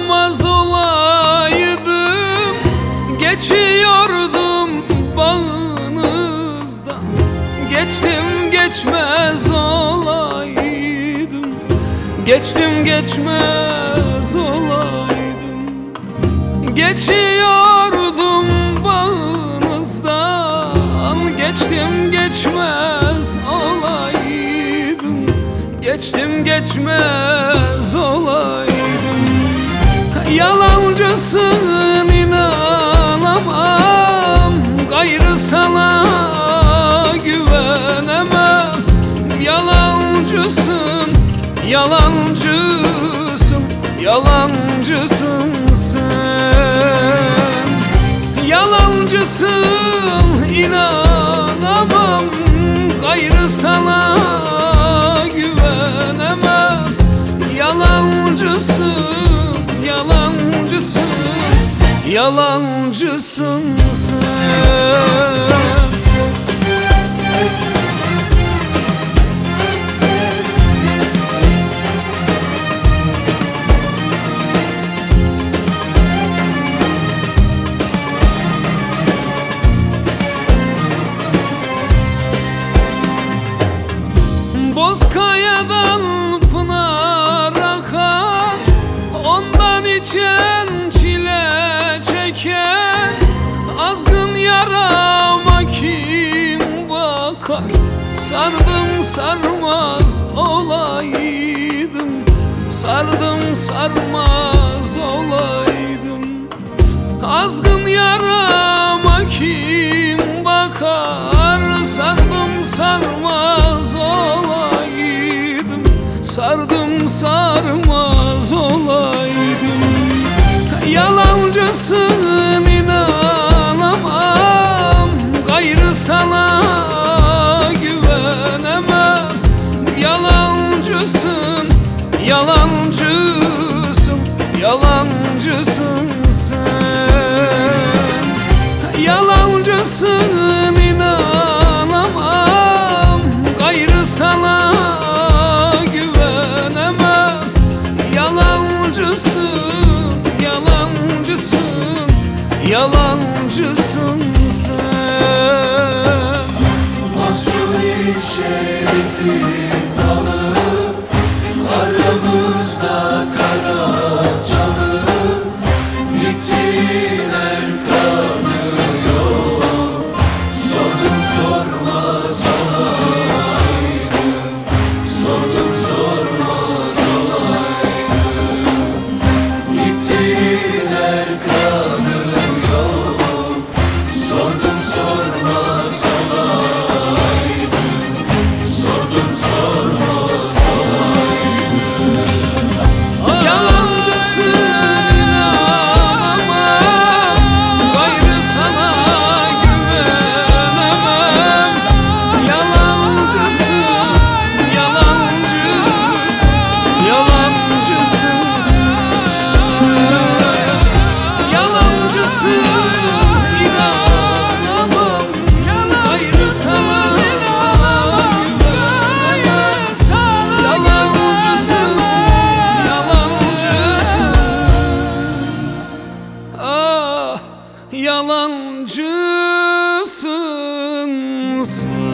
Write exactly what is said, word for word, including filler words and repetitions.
sarmaz olaydım, geçiyordum bağınızdan. Geçtim geçmez olaydım, geçtim geçmez olaydım. Geçiyordum bağınızdan, geçtim geçmez olaydım, geçtim geçmez olaydım. Yalancısın, inanamam, gayrı sana güvenemem. Yalancısın, yalancısın, yalancısın sen. Yalancısın, inanamam, gayrı sana güvenemem. Yalancısın, yalancısın, yalancısın sen. Bozkaya'dan pınar akar, ondan içen çile çeker. Azgın yarama kim bakar? Sardım sarmaz olaydım, sardım sarmaz olaydım. Azgın yarama kim bakar? Sardım sarmaz olaydım, sardım sarmaz olaydım. Yalancısın, inanamam, gayrı sana güvenemem. Yalancısın, yalancısın, yalancısın sen. Yalancısın, inanamam, gayrı sana güvenemem. Yalancısın, yalancısın, yalancısın sen. Mahsur-i Şerif'in dalı, aramızda kara çalı. Gittiler kanıyor, sordum sormaz olaydım, sordum sormaz olaydım. Gittiler kanıyor, sordum sormaz olaydım, sordum sormaz olaydım. Yalancısın, inanamam, gayrı sana güvenemem. Yalancısın, yalancısın, yalancısın sen. Yalancısın, inanamam, gayrı sana güvenemem. Yalancısın, yalancısın, ah, yalancısın sen.